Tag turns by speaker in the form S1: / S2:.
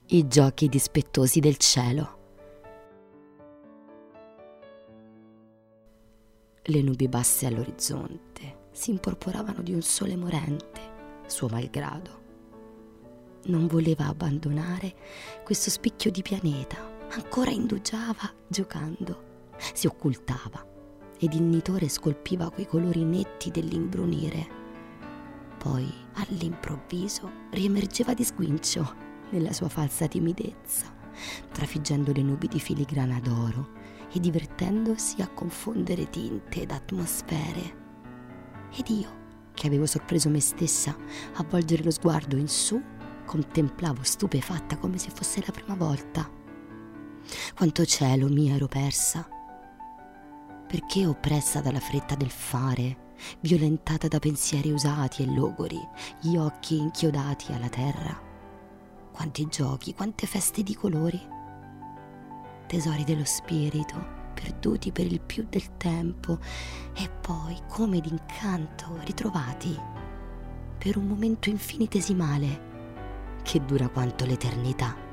S1: I giochi dispettosi del cielo. Le nubi basse all'orizzonte si imporporavano di un sole morente, suo malgrado. Non voleva abbandonare questo spicchio di pianeta, ancora indugiava giocando, si occultava ed il nitore scolpiva quei colori netti dell'imbrunire. Poi all'improvviso riemergeva di sguincio nella sua falsa timidezza, trafiggendo le nubi di filigrana d'oro e divertendosi a confondere tinte ed atmosfere. Ed io, che avevo sorpreso me stessa a volgere lo sguardo in su, contemplavo stupefatta come se fosse la prima volta. Quanto cielo mi ero persa! Perché oppressa dalla fretta del fare, violentata da pensieri usati e logori, gli occhi inchiodati alla terra? Quanti giochi, quante feste di colori! Tesori dello spirito, perduti per il più del tempo e poi, come d'incanto, ritrovati per un momento infinitesimale che dura quanto l'eternità.